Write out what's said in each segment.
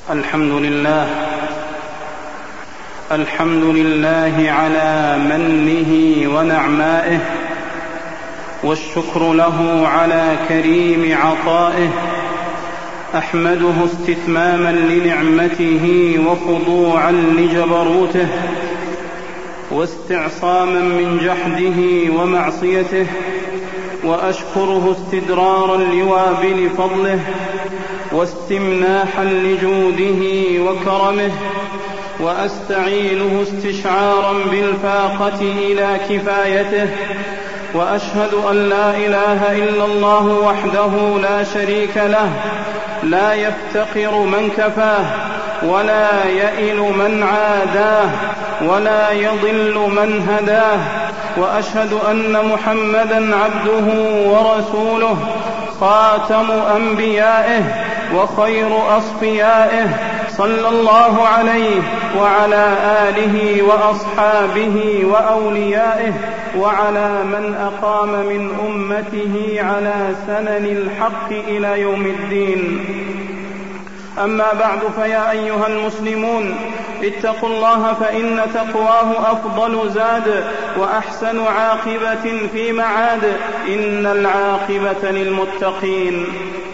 الحمد لله على منه ونعمائه، والشكر له على كريم عطائه. أحمده استتماما لنعمته وخضوعا لجبروته، واستعصاما من جحده ومعصيته، وأشكره استدرارا لوابل فضله، واستمناحا لجوده وكرمه، وأستعينه استشعارا بالفاقة إلى كفايته. وأشهد أن لا إله إلا الله وحده لا شريك له، لا يفتقر من كفاه، ولا يئل من عاداه، ولا يضل من هداه. وأشهد أن محمدًا عبده ورسوله، خاتم أنبيائه وخير أصفيائه، صلى الله عليه وعلى آله وأصحابه وأوليائه، وعلى من أقام من أمته على سنن الحق إلى يوم الدين. أما بعد، فيا أيها المسلمون، اتقوا الله، فإن تقواه أفضل زاد وأحسن عاقبة في معاد، إن العاقبة للمتقين.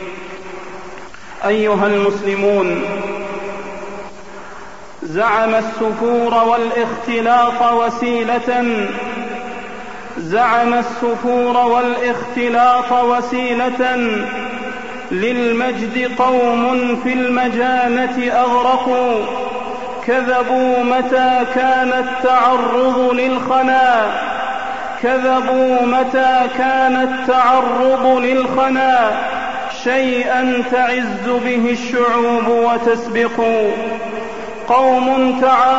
أيها المسلمون، زعم السفور والاختلاط وسيلة للمجد قوم في المجانة أغرقوا، كذبوا متى كان التعرض للخنا شيئا تعز به الشعوب وتسبق. قوم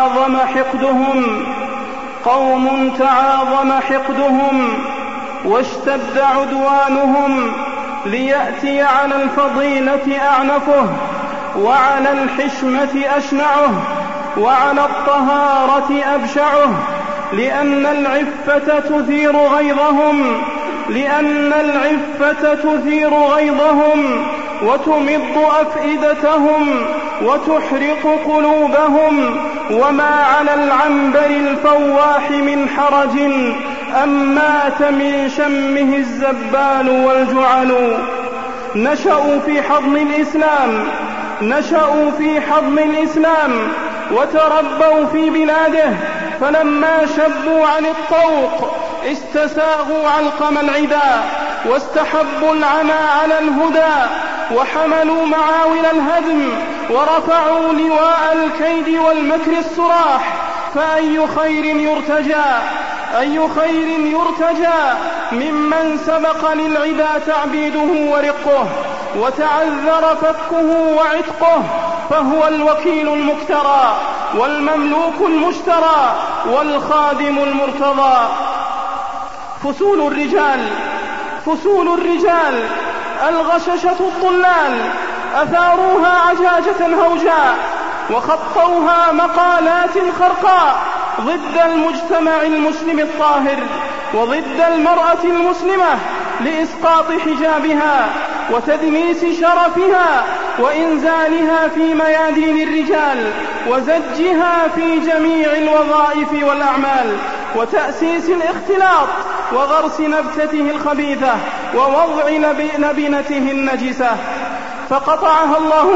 تعاظم حقدهم واشتد عدوانهم، ليأتي على الفضيلة أعنفه، وعلى الحشمة أشنعه، وعلى الطهارة أبشعه، لأن العفة تثير غيظهم وتمض أفئدتهم وتحرق قلوبهم. وما على العنبر الفواح من حرج، أم مات من شمه الزبال والجعل. نشأوا في حضن الإسلام وتربوا في بلاده، فلما شبوا عن الطوق استساغوا علقم العداء، واستحبوا العمى على الهدى، وحملوا معاول الهدم، ورفعوا لواء الكيد والمكر الصراح. فأي خير يرتجى ممن سبق للعدا تعبيده ورقه، وتعذر فكه وعتقه، فهو الوكيل المكترى، والمملوك المشترى، والخادم المرتضى. فصول الرجال الغششة الطلال، أثاروها عجاجة هوجاء، وخطوها مقالات خرقاء ضد المجتمع المسلم الطاهر، وضد المرأة المسلمة، لإسقاط حجابها وتدنيس شرفها، وإنزالها في ميادين الرجال، وزجها في جميع الوظائف والأعمال، وتأسيس الاختلاط، وغرس نبتته الخبيثة، ووضع لبنته النجسة. فقطعها الله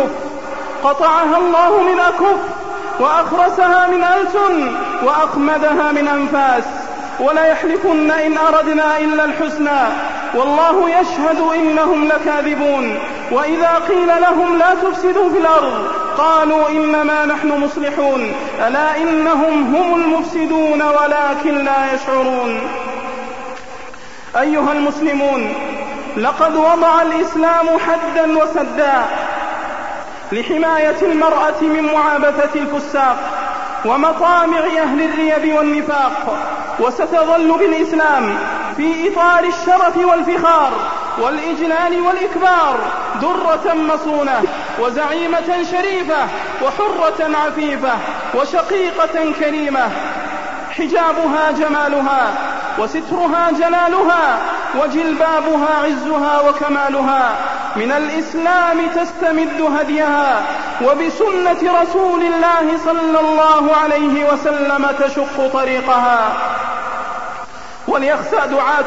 من أكف، وأخرسها من ألسن، وأخمدها من أنفاس. ولا يحلفن إن أردنا إلا الحسنى، والله يشهد إنهم لكاذبون. وإذا قيل لهم لا تفسدوا في الأرض قالوا إنما نحن مصلحون، ألا إنهم هم المفسدون ولكن لا يشعرون. أيها المسلمون، لقد وضع الإسلام حدا وسدا لحماية المرأة من معابثة الفساق ومطامع أهل الريب والنفاق، وستظل بالإسلام في إطار الشرف والفخار والإجلال والإكبار درة مصونة، وزعيمة شريفة، وحرة عفيفة، وشقيقة كريمة. حجابها جمالها، وسترها جلالها، وجلبابها عزها وكمالها. من الإسلام تستمد هديها، وبسنة رسول الله صلى الله عليه وسلم تشق طريقها. وليخسأ دعاة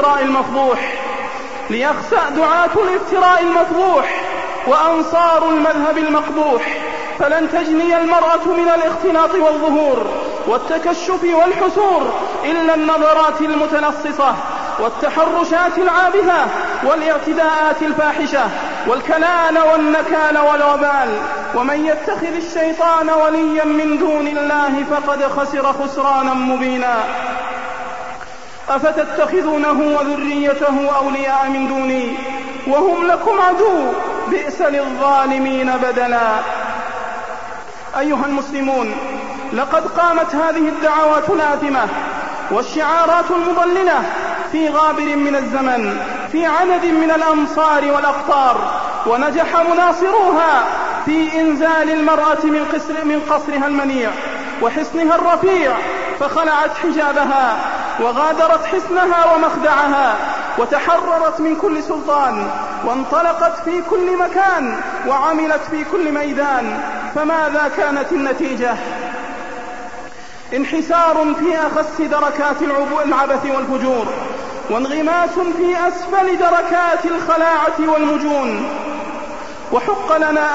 الافتراء المفضوح وأنصار المذهب المقبوح، فلن تجني المرأة من الاختلاط والظهور والتكشف والحسور إلا النظرات المتلصصة والتحرشات العابثة والاعتداءات الفاحشة والكلال والنكال والوبال. ومن يتخذ الشيطان وليا من دون الله فقد خسر خسرانا مبينا. أفتتخذونه وذريته أولياء من دوني وهم لكم عدو بئس للظالمين بدلا. أيها المسلمون، لقد قامت هذه الدعوات الآثمة والشعارات المضللة في غابر من الزمن في عدد من الأمصار والأقطار، ونجح مناصروها في إنزال المرأة من قصرها المنيع وحصنها الرفيع، فخلعت حجابها وغادرت حصنها ومخدعها وتحررت من كل سلطان، وانطلقت في كل مكان وعملت في كل ميدان. فماذا كانت النتيجة؟ انحسار في أخس دركات العبث والفجور، وانغماس في أسفل دركات الخلاعة والمجون. وحق لنا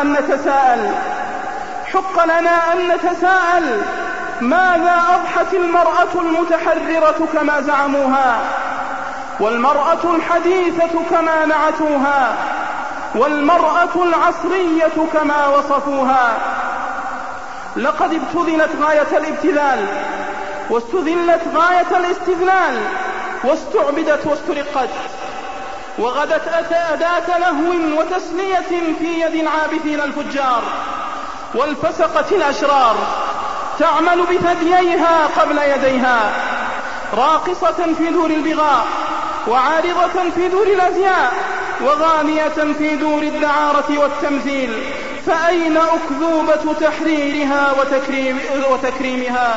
أن نتساءل ماذا أضحت المرأة المتحررة كما زعموها، والمرأة الحديثة كما نعتوها، والمرأة العصرية كما وصفوها؟ لقد ابتذلت غاية الابتذال، واستذلت غاية الاستذلال، واستعبدت واسترقت، وغدت أداة لهو وتسلية في يد العابثين الفجار والفسقة الأشرار، تعمل بثدييها قبل يديها، راقصة في دور البغاء، وعارضة في دور الأزياء، وغانية في دور الدعارة والتمثيل. فأين أكذوبة تحريرها وتكريمها؟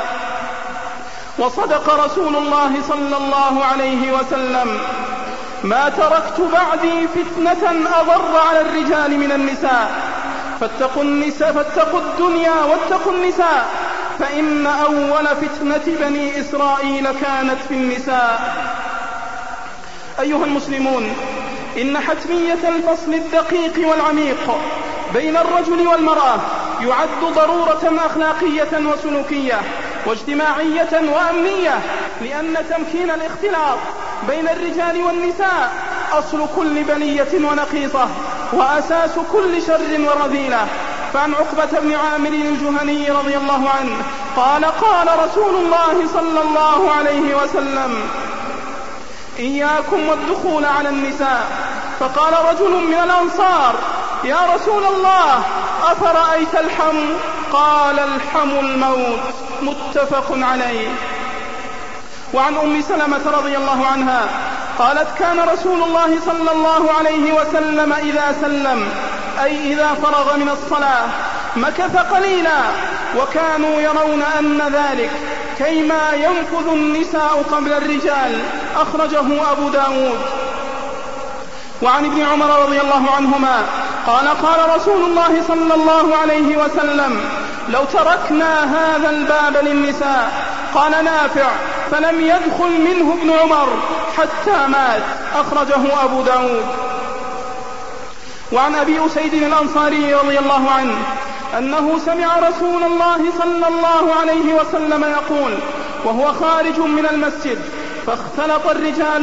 وصدق رسول الله صلى الله عليه وسلم: ما تركت بعدي فتنة أضر على الرجال من النساء، فاتقوا الدنيا واتقوا النساء، فإن أول فتنة بني إسرائيل كانت في النساء. أيها المسلمون، إن حتمية الفصل الدقيق والعميق بين الرجل والمرأة يعد ضرورة أخلاقية وسلوكية واجتماعية وأمنية، لأن تمكين الاختلاط بين الرجال والنساء أصل كل بلية ونقيصة وأساس كل شر ورذيلة. فعن عقبة بن عامر الجهني رضي الله عنه قال: قال رسول الله صلى الله عليه وسلم: إياكم والدخول على النساء. فقال رجل من الأنصار: يا رسول الله، أفرأيت الحم؟ قال: الحم الموت. متفق عليه. وعن أم سلمة رضي الله عنها قالت: كان رسول الله صلى الله عليه وسلم إذا سلم، أي إذا فرغ من الصلاة، مكث قليلا، وكانوا يرون أن ذلك كيما ينفذ النساء قبل الرجال. أخرجه أبو داود. وعن ابن عمر رضي الله عنهما قال: قال رسول الله صلى الله عليه وسلم: لو تركنا هذا الباب للنساء. قال نافع: فلم يدخل منه ابن عمر حتى مات. أخرجه أبو داود. وعن أبي أسيد الأنصاري رضي الله عنه أنه سمع رسول الله صلى الله عليه وسلم يقول وهو خارج من المسجد: فاختلط الرجال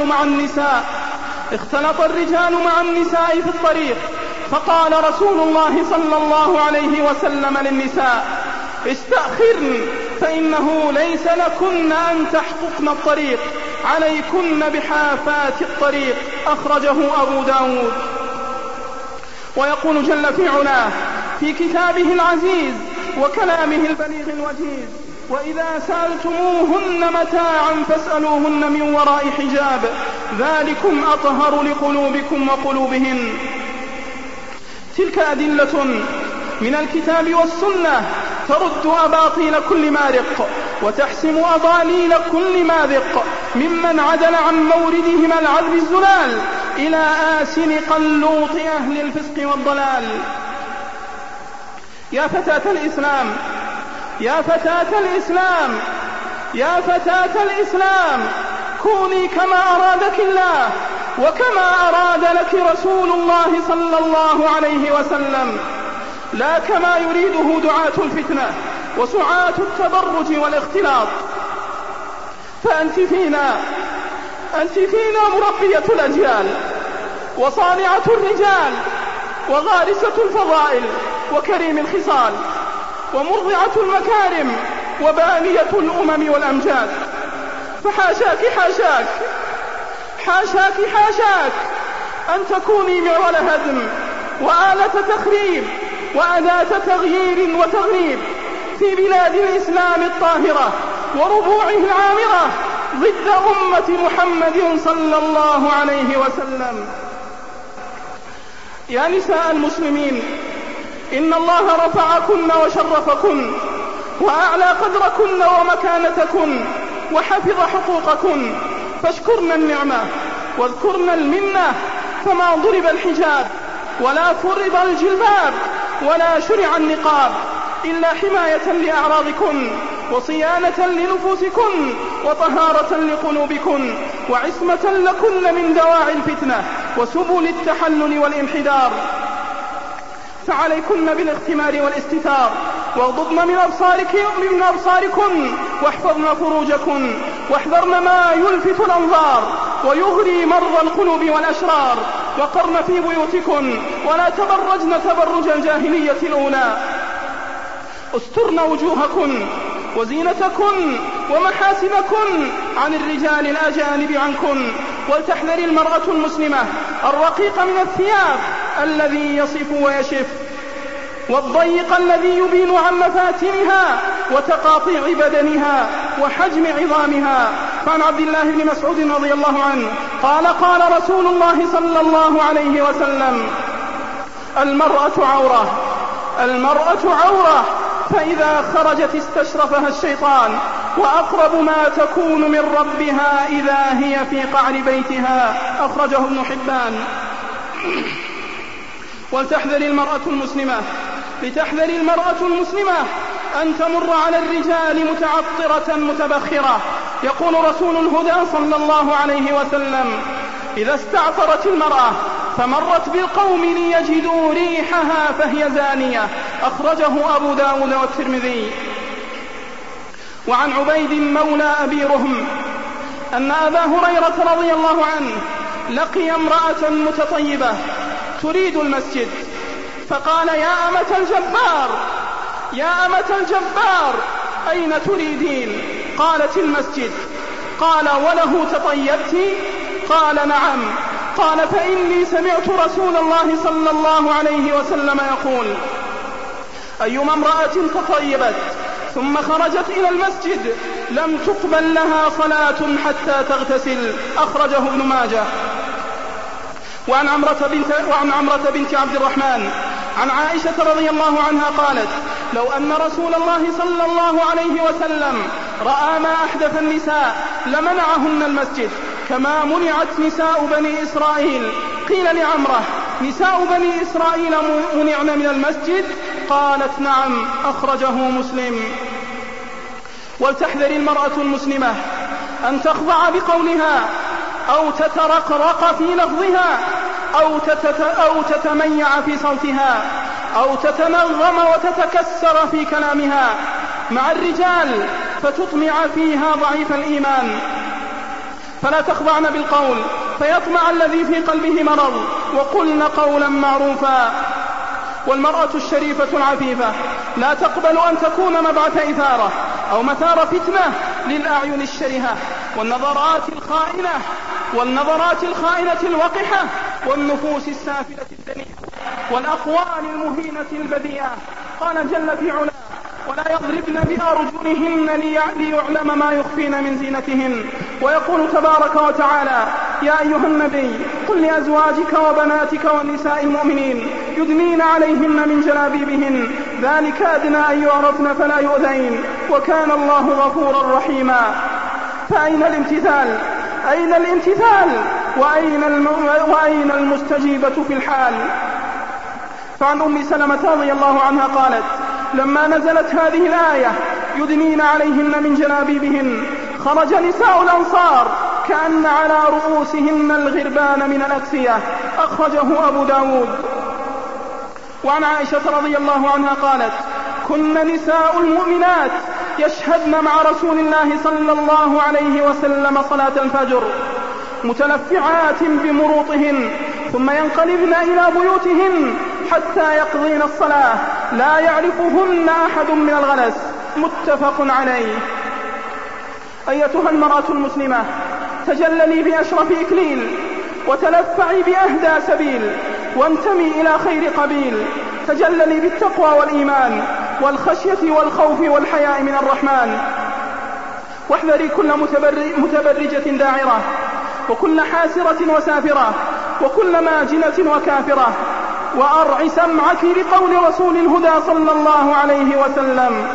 مع النساء في الطريق، فقال رسول الله صلى الله عليه وسلم للنساء: استأخرن، فإنه ليس لكن أن تحققن الطريق، عليكن بحافات الطريق. أخرجه أبو داود. ويقول جل في علاه في كتابه العزيز وكلامه البليغ الوجيز: وإذا سألتموهن متاعا فاسألوهن من وراء حجاب، ذلكم أطهر لقلوبكم وقلوبهن. تلك أدلة من الكتاب والسنة ترد أباطيل كل مارق، وتحسم أضاليل كل ماذق، ممن عدل عن موردهما العذب الزلال، إلى آسن قلوط أهل الفسق والضلال. يا فتاة الإسلام، يا فتاة الإسلام، يا فتاة الإسلام، كوني كما أرادك الله وكما أراد لك رسول الله صلى الله عليه وسلم، لا كما يريده دعاة الفتنة وسعاة التبرج والاختلاط. فأنت فينا مربية الأجيال وصانعة الرجال وغارسة الفضائل وكريم الخصال ومرضعة المكارم وبانية الأمم والأمجاد. فحاشاك حاشاك حاشاك حاشاك أن تكوني معول هدم وآلة تخريب وأداة تغيير وتغريب في بلاد الإسلام الطاهرة وربوعه العامرة ضد أمة محمد صلى الله عليه وسلم. يا نساء المسلمين، إن الله رفعكن وشرفكن وأعلى قدركن ومكانتكن وحفظ حقوقكن، فاشكرن النعمة واذكرن المنة. فما ضرب الحجاب ولا فرض الجلباب ولا شرع النقاب إلا حماية لأعراضكن وصيانة لنفوسكن وطهارة لقلوبكن وعصمة لكن من دواعي الفتنة وسبل التحلل والانحدار. فعليكن بالاختمار والاستتار، واغضضن من أبصاركن واحفظن فروجكن، واحذرن ما يلفت الأنظار ويغري مرضى القلوب والأشرار، وقرن في بيوتكن ولا تبرجن تبرج الجاهلية الأولى، استرن وجوهكن وزينتكن ومحاسنكن عن الرجال الأجانب عنكن. ولتحذر المرأة المسلمة الرقيق من الثياب الذي يصف ويشف، والضيق الذي يبين عن مفاتنها وتقاطيع بدنها وحجم عظامها. فعن عبد الله بن مسعود رضي الله عنه قال قال رسول الله صلى الله عليه وسلم: المرأة عورة فإذا خرجت استشرفها الشيطان، وأقرب ما تكون من ربها إذا هي في قعر بيتها. أخرجه ابن حبان. ولتحذر المرأة المسلمة أن تمر على الرجال متعطرة متبخرة. يقول رسول الهدى صلى الله عليه وسلم: إذا استعطرت المرأة فمرت بالقوم ليجدوا ريحها فهي زانية. أخرجه أبو داود والترمذي. وعن عبيد مولى أبي رهم أن أبا هريرة رضي الله عنه لقي امرأة متطيبة تريد المسجد، فقال: يا أمة الجبار أين تريدين؟ قالت: المسجد. قال: وله تطيبت؟ قال: نعم. قال: فإني سمعت رسول الله صلى الله عليه وسلم يقول: أيما امرأة تطيبت ثم خرجت إلى المسجد لم تقبل لها صلاة حتى تغتسل. أخرجه ابن ماجه. وعن عمرة بنت عبد الرحمن عن عائشة رضي الله عنها قالت: لو أن رسول الله صلى الله عليه وسلم رأى ما أحدث النساء لمنعهن المسجد كما منعت نساء بني إسرائيل. قيل لعمرة: نساء بني إسرائيل منعن من المسجد؟ قالت: نعم. أخرجه مسلم. ولتحذر المرأة المسلمة أن تخضع بقولها أو تترقرق في لفظها أو تتميع في صوتها أو تتنغم وتتكسر في كلامها مع الرجال فتطمع فيها ضعيف الإيمان. فلا تخضعن بالقول فيطمع الذي في قلبه مرض، وقلن قولا معروفا. والمرأة الشريفة العفيفة لا تقبل أن تكون مبعث إثارة أو مثار فتنة للأعين الشرهة والنظرات الخائنة الوقحة والنفوس السافلة الدنيئة والأقوال المهينة البذيئة. قال جل في علاه: ولا يضربن بأرجلهن ليعلم ما يخفين من زينتهن. ويقول تبارك وتعالى: يا أيها النبي قل لأزواجك وبناتك ونساء المؤمنين يدنين عليهن من جلابيبهن ذلك أدنى أن يعرفن فلا يؤذين وكان الله غفورا رحيما. فأين الامتثال وأين المستجيبة في الحال؟ فعن أم سلمة رضي الله عنها قالت: لما نزلت هذه الآية يدنين عليهن من جلابيبهن خرج نساء الأنصار كأن على رؤوسهن الغربان من الأكسية. أخرجه أبو داود. وعن عائشة رضي الله عنها قالت: كن نساء المؤمنات يشهدن مع رسول الله صلى الله عليه وسلم صلاة الفجر متلفعات بمروطهن ثم ينقلبن إلى بيوتهن حتى يقضين الصلاة لا يعرفهن أحد من الغلس. متفق عليه. أيتها المرأة المسلمة، تجللي بأشرف إكليل وتلفعي بأهدى سبيل وانتمي إلى خير قبيل. تجللي بالتقوى والإيمان والخشية والخوف والحياء من الرحمن. واحذري كل متبرجة داعرة وكل حاسرة وسافرة وكل ماجنة وكافرة. وأرع سمعك لقول رسول الهدى صلى الله عليه وسلم: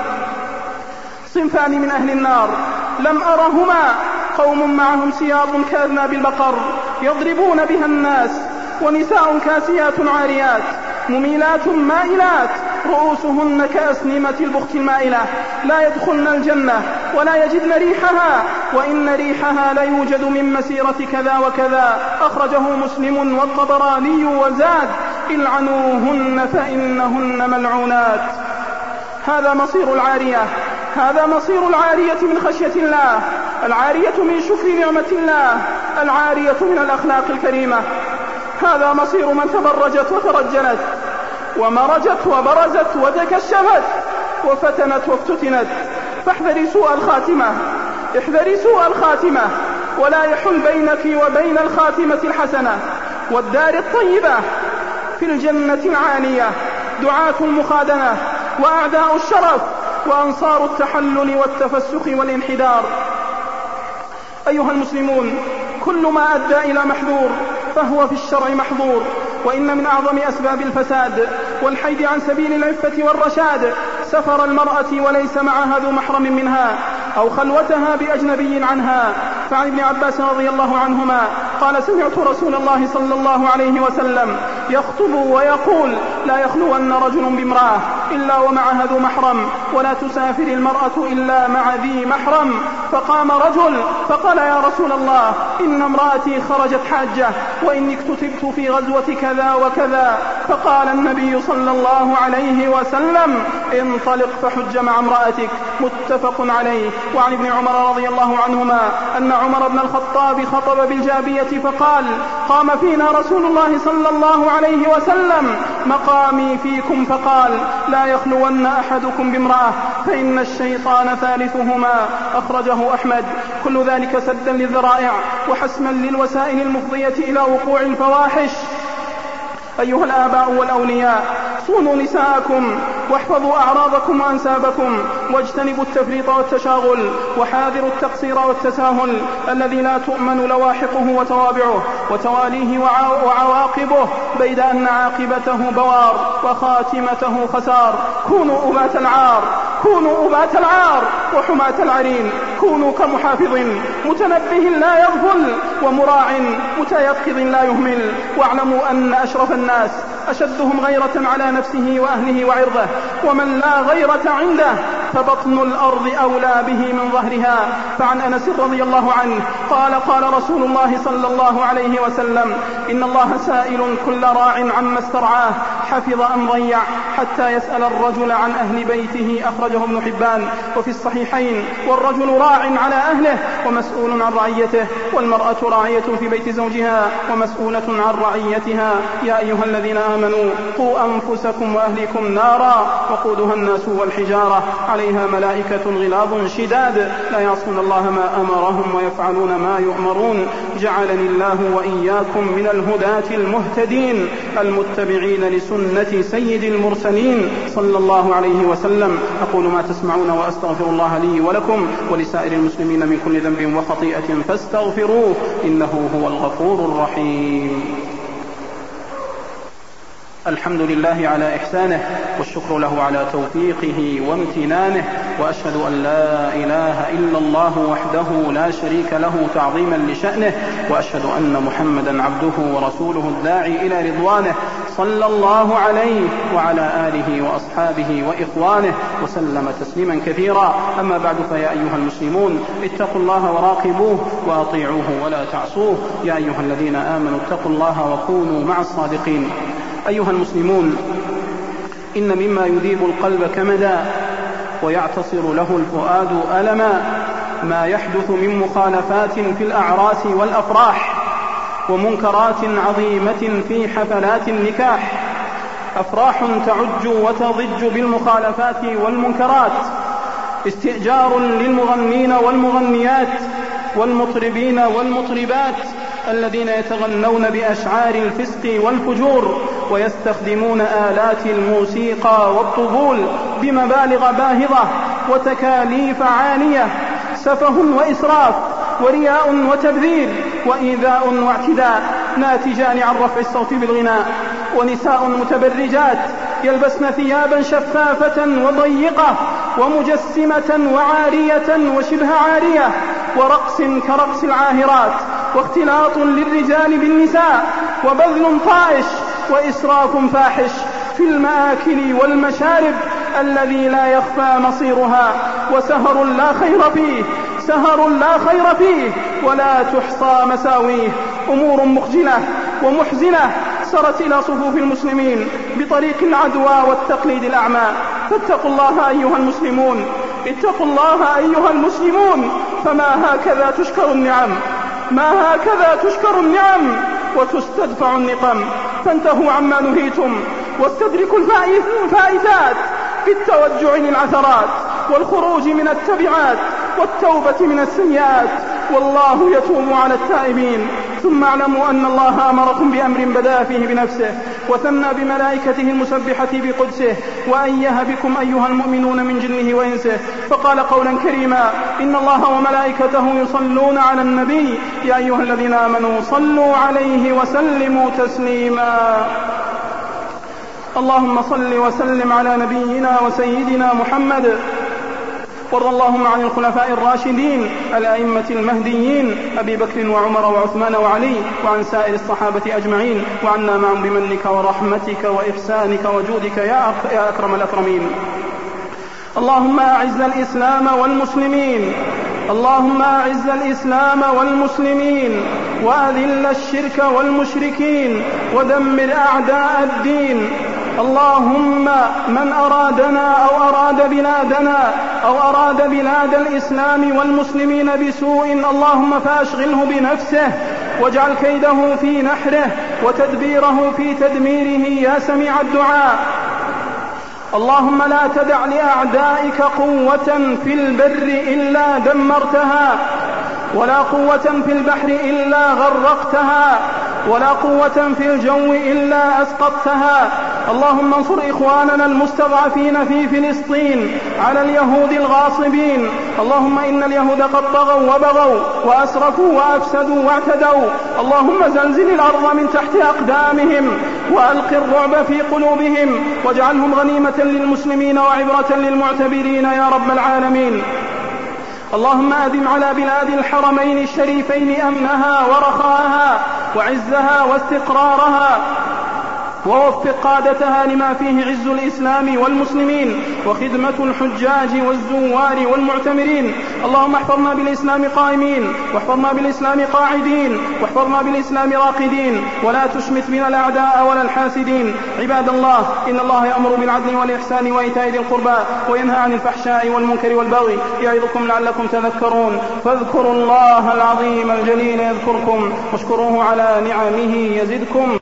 صنفان من أهل النار لم أرهما، قوم معهم سياط كأذناب البقر يضربون بها الناس، ونساء كاسيات عاريات مميلات مائلات رؤوسهن كأسنمة البخت المائلة لا يدخلن الجنة ولا يجدن ريحها، وإن ريحها ليوجد من مسيرة كذا وكذا. أخرجه مسلم والطبراني وزاد: العنوهن فإنهن ملعونات. هذا مصير العارية، هذا مصير العارية من خشية الله، العارية من شكر نعمة الله، العارية من الأخلاق الكريمة. هذا مصير من تبرجت وترجلت ومرجت وبرزت وتكشفت وفتنت وافتتنت. فاحذري سوء الخاتمة، احذري سوء الخاتمة، ولا يحل بينك وبين الخاتمة الحسنة والدار الطيبة. في الجنة العالية دعاة المخادنة وأعداء الشرف وأنصار التحلل والتفسخ والانحدار. أيها المسلمون، كل ما أدى إلى محذور فهو في الشرع محظور، وإن من أعظم أسباب الفساد والحيد عن سبيل العفة والرشاد سفر المرأة وليس معها ذو محرم منها أو خلوتها بأجنبي عنها. فعن ابن عباس رضي الله عنهما قال: سمعت رسول الله صلى الله عليه وسلم يخطب ويقول: لا يخلون رجل بامرأة إلا ومعها ذو محرم، ولا تسافر المرأة إلا مع ذي محرم. فقام رجل فقال: يا رسول الله، إن امرأتي خرجت حاجة وإني اكتتبت في غزوة كذا وكذا. فقال النبي صلى الله عليه وسلم: انطلق فحج مع امرأتك. متفق عليه. وعن ابن عمر رضي الله عنهما أن عمر بن الخطاب خطب بالجابية فقال: قام فينا رسول الله صلى الله عليه وسلم مقامي فيكم فقال: لا يخلون أحدكم بامرأة فإن الشيطان ثالثهما. أخرجه أحمد. كل ذلك سدا للذرائع وحسما للوسائل المفضية إلى وقوع الفواحش. أيها الآباء والأولياء، صونوا نساءكم واحفظوا أعراضكم وأنسابكم، واجتنبوا التفريط والتشاغل، وحاذروا التقصير والتساهل الذي لا تؤمن لواحقه وتوابعه وتواليه وعواقبه، بيد أن عاقبته بوار وخاتمته خسار. كونوا أبات العار، كونوا أبات العار وحماة العرين. كونوا كمحافظ متنبه لا يغفل، ومراع متيقظ لا يهمل. واعلموا أن أشرف الناس أشدهم غيرة على نفسه وأهله وعرضه، ومن لا غيرة عنده فبطن الأرض أولى به من ظهرها. فعن أنس رضي الله عنه قال: قال رسول الله صلى الله عليه وسلم: إن الله سائل كل راع عما استرعاه حفظ أم ضيع حتى يسأل الرجل عن أهل بيته. أخرجه ابن حبان. وفي الصحيحين: والرجل راع على أهله ومسؤول عن رعيته، والمرأة راعية في بيت زوجها ومسؤولة عن رعيتها. يا أيها الذين آمنوا قوا أنفسكم وأهلكم نارا وقودها الناس والحجارة عليها ملائكة غلاظ شداد لا يعصون الله ما أمرهم ويفعلون ما يؤمرون. جعلني الله وإياكم من الهداة المهتدين المتبعين لسنة سيد المرسلين صلى الله عليه وسلم. أقول ما تسمعون وأستغفر الله لي ولكم ولسائر المسلمين من كل ذنب وخطيئة فاستغفروه إنه هو الغفور الرحيم. الحمد لله على إحسانه، والشكر له على توفيقه وامتنانه، وأشهد أن لا إله إلا الله وحده لا شريك له تعظيما لشأنه، وأشهد أن محمدا عبده ورسوله الداعي إلى رضوانه، صلى الله عليه وعلى آله وأصحابه وإخوانه وسلم تسليما كثيرا. أما بعد، فيا أيها المسلمون اتقوا الله وراقبوه وأطيعوه ولا تعصوه. يا أيها الذين آمنوا اتقوا الله وكونوا مع الصادقين. أيها المسلمون، إن مما يذيب القلب كمدا ويعتصر له الفؤاد ألما ما يحدث من مخالفات في الأعراس والأفراح، ومنكرات عظيمة في حفلات النكاح. أفراح تعج وتضج بالمخالفات والمنكرات، استئجار للمغنين والمغنيات والمطربين والمطربات الذين يتغنون بأشعار الفسق والفجور، ويستخدمون آلات الموسيقى والطبول بمبالغ باهظة وتكاليف عالية، سفه وإسراف ورياء وتبذير وإيذاء واعتداء ناتجان عن رفع الصوت بالغناء، ونساء متبرجات يلبسن ثيابا شفافة وضيقة ومجسمة وعارية وشبه عارية، ورقص كرقص العاهرات، واختلاط للرجال بالنساء، وبذل طائش وإسراف فاحش في المآكل والمشارب الذي لا يخفى مصيرها، وسهر لا خير فيه، سهر لا خير فيه ولا تحصى مساويه. أمور مخجلة ومحزنة سرت إلى صفوف المسلمين بطريق العدوى والتقليد الأعمى. فاتقوا الله أيها المسلمون، اتقوا الله أيها المسلمون، فما هكذا تشكر النعم، ما هكذا تشكر النعم وتستدفع النقم. فانتهوا عما نهيتم، واستدركوا الفائدات بالتوجع للعثرات والخروج من التبعات والتوبة من السيئات، والله يتوب على التائبين. ثم اعلموا أن الله أمركم بأمر بدأ فيه بنفسه وثنى بملائكته المسبحة بقدسه، وأيه بكم أيها المؤمنون من جنه وإنسه، فقال قولا كريما: إن الله وملائكته يصلون على النبي يا أيها الذين آمنوا صلوا عليه وسلموا تسليما. اللهم صل وسلم على نبينا وسيدنا محمد، وارض اللهم عن الخلفاء الراشدين الأئمة المهديين أبي بكر وعمر وعثمان وعلي، وعن سائر الصحابة أجمعين، وعنا معهم بمنك ورحمتك وإحسانك وجودك يا أكرم الأكرمين. اللهم أعز الإسلام والمسلمين، اللهم أعز الإسلام والمسلمين، وأذل الشرك والمشركين، ودمر أعداء الدين. اللهم من أرادنا أو أراد بلادنا أو أراد بلاد الإسلام والمسلمين بسوء، اللهم فأشغله بنفسه، واجعل كيده في نحره وتدبيره في تدميره يا سميع الدعاء. اللهم لا تدع لأعدائك قوة في البر إلا دمرتها، ولا قوة في البحر إلا غرقتها، ولا قوة في الجو إلا أسقطتها. اللهم انصر إخواننا المستضعفين في فلسطين على اليهود الغاصبين. اللهم إن اليهود قد طغوا وبغوا وأسرفوا وأفسدوا واعتدوا. اللهم زلزل الأرض من تحت أقدامهم، وألق الرعب في قلوبهم، واجعلهم غنيمة للمسلمين وعبرة للمعتبرين يا رب العالمين. اللهم أدم على بلاد الحرمين الشريفين أمنها ورخاءها وعزها واستقرارها، ووفق قادتها لما فيه عز الإسلام والمسلمين وخدمة الحجاج والزوار والمعتمرين. اللهم احفظنا بالإسلام قائمين، واحفظنا بالإسلام قاعدين، واحفظنا بالإسلام راقدين، ولا تشمت بنا الأعداء ولا الحاسدين. عباد الله، إن الله يأمر بالعدل والإحسان وإيتاء ذي القربى وينهى عن الفحشاء والمنكر والبغي يعظكم لعلكم تذكرون. فاذكروا الله العظيم الجليل يذكركم، واشكروه على نعمه يزدكم.